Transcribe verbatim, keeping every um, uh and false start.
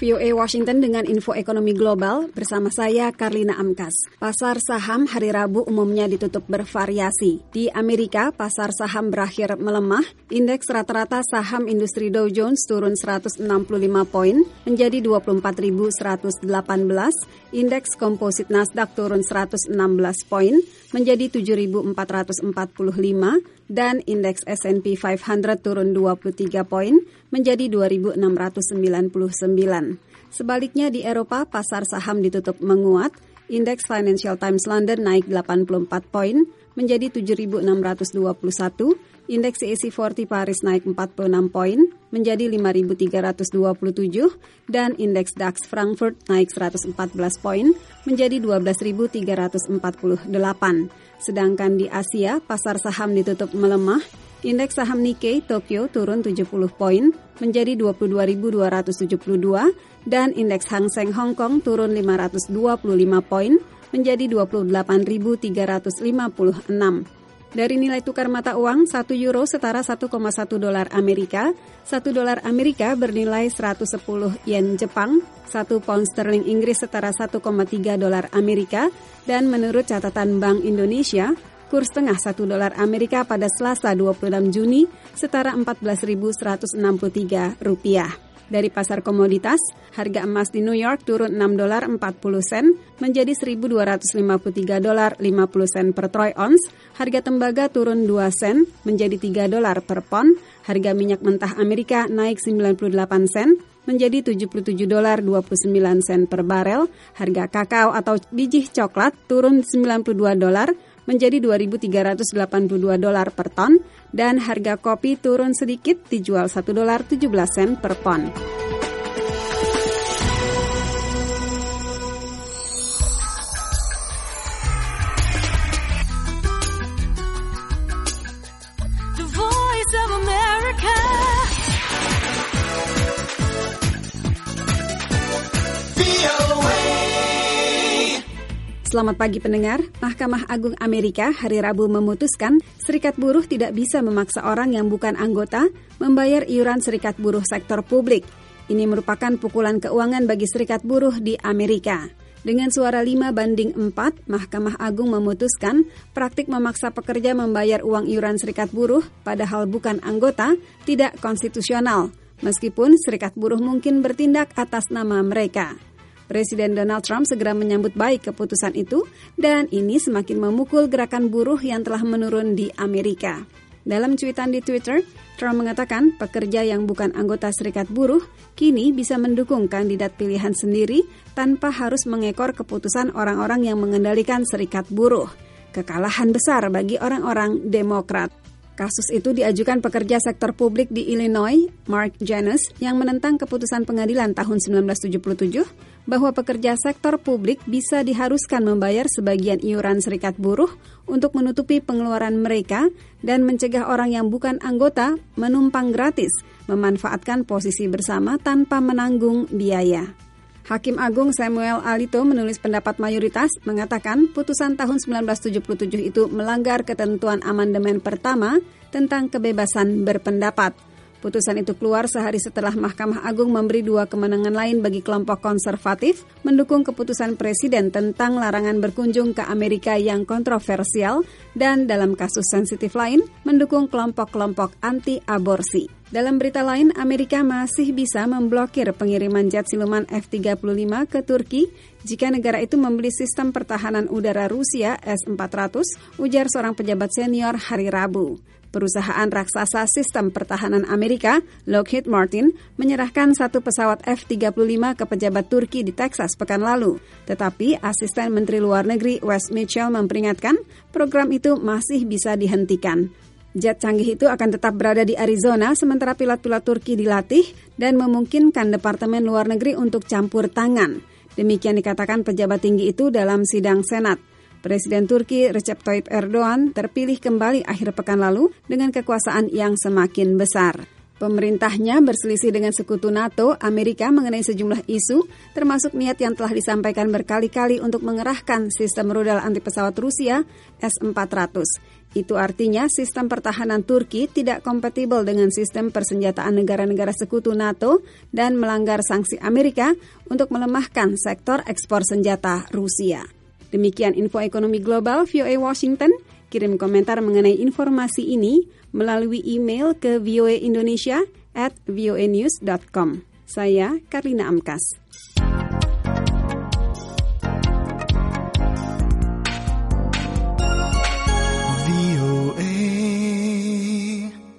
V O A Washington dengan info ekonomi global bersama saya Karlina Amkas. Pasar saham hari Rabu umumnya ditutup bervariasi. Di Amerika, pasar saham berakhir melemah. Indeks rata-rata saham industri Dow Jones turun seratus enam puluh lima poin menjadi dua puluh empat ribu seratus delapan belas. Indeks komposit Nasdaq turun seratus enam belas poin menjadi tujuh ribu empat ratus empat puluh lima dan indeks S and P lima ratus turun dua puluh tiga poin menjadi dua ribu enam ratus sembilan puluh sembilan. Sebaliknya di Eropa, pasar saham ditutup menguat. Indeks Financial Times London naik delapan puluh empat poin menjadi tujuh ribu enam ratus dua puluh satu. Indeks C A C empat puluh Paris naik empat puluh enam poin menjadi lima ribu tiga ratus dua puluh tujuh dan indeks DAX Frankfurt naik seratus empat belas poin menjadi dua belas ribu tiga ratus empat puluh delapan. Sedangkan di Asia, pasar saham ditutup melemah. Indeks saham Nikkei Tokyo turun tujuh puluh poin menjadi dua puluh dua ribu dua ratus tujuh puluh dua dan indeks Hang Seng Hong Kong turun lima ratus dua puluh lima poin menjadi dua puluh delapan ribu tiga ratus lima puluh enam. Dari nilai tukar mata uang, satu euro setara satu koma satu dolar Amerika, satu dolar Amerika bernilai seratus sepuluh yen Jepang, satu pound sterling Inggris setara satu koma tiga dolar Amerika, dan menurut catatan Bank Indonesia, kurs tengah satu dolar Amerika pada Selasa dua puluh enam Juni setara empat belas ribu seratus enam puluh tiga rupiah. Dari pasar komoditas, harga emas di New York turun enam dolar empat puluh sen menjadi seribu dua ratus lima puluh tiga dolar lima puluh sen per troy ounce. Harga tembaga turun dua sen menjadi tiga dolar per pon. Harga minyak mentah Amerika naik sembilan puluh delapan sen menjadi tujuh puluh tujuh dolar dua puluh sembilan sen per barel. Harga kakao atau biji coklat turun sembilan puluh dua dolar menjadi dua ribu tiga ratus delapan puluh dua dolar per ton, dan harga kopi turun sedikit dijual satu dolar tujuh belas sen per pon. The Voice of America. Selamat pagi pendengar, Mahkamah Agung Amerika hari Rabu memutuskan serikat buruh tidak bisa memaksa orang yang bukan anggota membayar iuran serikat buruh sektor publik. Ini merupakan pukulan keuangan bagi serikat buruh di Amerika. Dengan suara lima banding empat, Mahkamah Agung memutuskan praktik memaksa pekerja membayar uang iuran serikat buruh padahal bukan anggota tidak konstitusional, meskipun serikat buruh mungkin bertindak atas nama mereka. Presiden Donald Trump segera menyambut baik keputusan itu dan ini semakin memukul gerakan buruh yang telah menurun di Amerika. Dalam cuitan di Twitter, Trump mengatakan pekerja yang bukan anggota serikat buruh kini bisa mendukung kandidat pilihan sendiri tanpa harus mengekor keputusan orang-orang yang mengendalikan serikat buruh. Kekalahan besar bagi orang-orang Demokrat. Kasus itu diajukan pekerja sektor publik di Illinois, Mark Janus, yang menentang keputusan pengadilan tahun sembilan belas tujuh puluh tujuh bahwa pekerja sektor publik bisa diharuskan membayar sebagian iuran serikat buruh untuk menutupi pengeluaran mereka dan mencegah orang yang bukan anggota menumpang gratis, memanfaatkan posisi bersama tanpa menanggung biaya. Hakim Agung Samuel Alito menulis pendapat mayoritas mengatakan putusan tahun sembilan belas tujuh puluh tujuh itu melanggar ketentuan amandemen pertama tentang kebebasan berpendapat. Putusan itu keluar sehari setelah Mahkamah Agung memberi dua kemenangan lain bagi kelompok konservatif mendukung keputusan Presiden tentang larangan berkunjung ke Amerika yang kontroversial dan dalam kasus sensitif lain mendukung kelompok-kelompok anti-aborsi. Dalam berita lain, Amerika masih bisa memblokir pengiriman jet siluman F tiga puluh lima ke Turki jika negara itu membeli sistem pertahanan udara Rusia S empat ratus, ujar seorang pejabat senior hari Rabu. Perusahaan raksasa sistem pertahanan Amerika, Lockheed Martin, menyerahkan satu pesawat F tiga puluh lima ke pejabat Turki di Texas pekan lalu. Tetapi asisten Menteri Luar Negeri Wes Mitchell memperingatkan program itu masih bisa dihentikan. Jet canggih itu akan tetap berada di Arizona sementara pilot-pilot Turki dilatih dan memungkinkan Departemen Luar Negeri untuk campur tangan. Demikian dikatakan pejabat tinggi itu dalam sidang Senat. Presiden Turki Recep Tayyip Erdogan terpilih kembali akhir pekan lalu dengan kekuasaan yang semakin besar. Pemerintahnya berselisih dengan sekutu NATO, Amerika mengenai sejumlah isu, termasuk niat yang telah disampaikan berkali-kali untuk mengerahkan sistem rudal anti pesawat Rusia S empat ratus. Itu artinya sistem pertahanan Turki tidak kompatibel dengan sistem persenjataan negara-negara sekutu NATO dan melanggar sanksi Amerika untuk melemahkan sektor ekspor senjata Rusia. Demikian info ekonomi global V O A Washington. Kirim komentar mengenai informasi ini melalui email ke voaindonesia at voanews dot com. Saya Karlina Amkas.